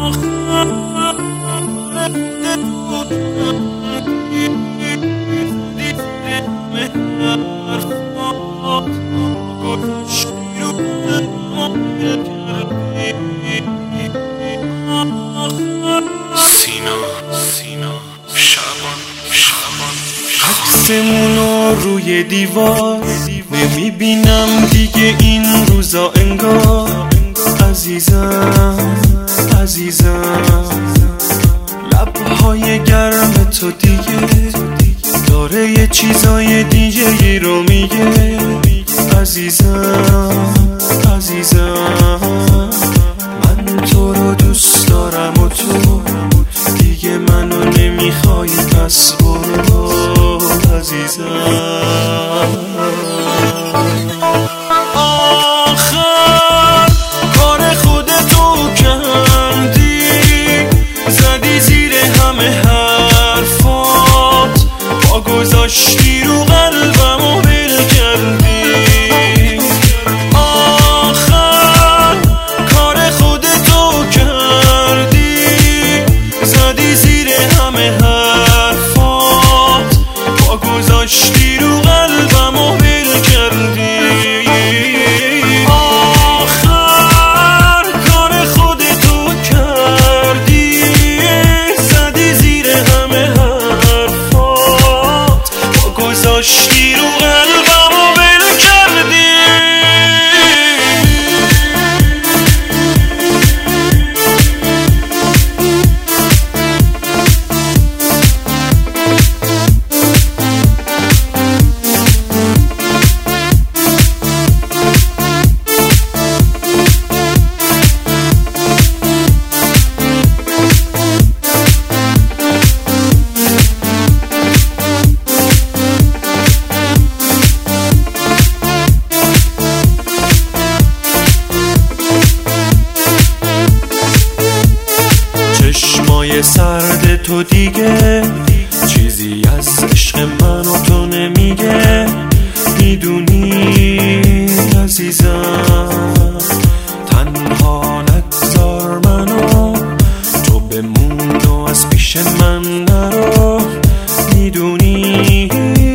عکسمونو روی دیوار نمیبینم دیگه این روزا انگار. عزیزم لبهای گرم تو دیگه داره یه چیزای دیگه رو میگه. عزیزم من تو رو دوست دارم و تو دیگه منو نمیخوای، پس برو عزیزم. آخر کار خودتو کردی، زدی زیر همه حرفات، پا گذاشتی رو قلبم و ول کردی. آخر کار خودتو کردی، زدی زیر همه حرفات، پا گذاشتی رو قلبم و ول کردی. آخر کار خودتو کردی، زدی زیر همه حرفات، پا گذاشتی رو قلبم و ول کردی. چشمای سرد تو دیگه چیزی از عشق من و تو نمیگه. میدونی عزیزم تنها نگذار منو، تو بمون و از پیش من نرو. میدونی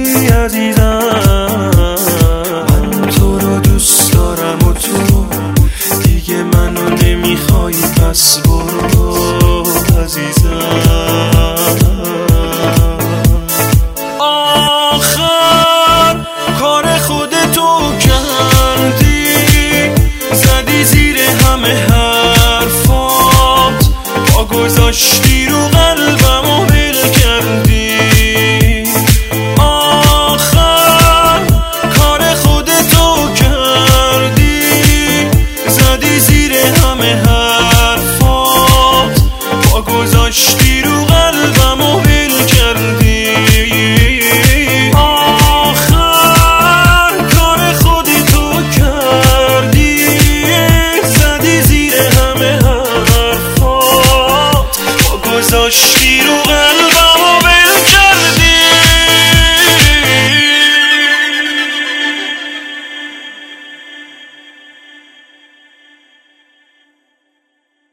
عزیزم من تو رو دوست دارم و تو دیگه منو نمیخوای، پس برو عزیزم. آخر کار خودتو کردی، زدی زیر همه حرفات، پا گذاشتی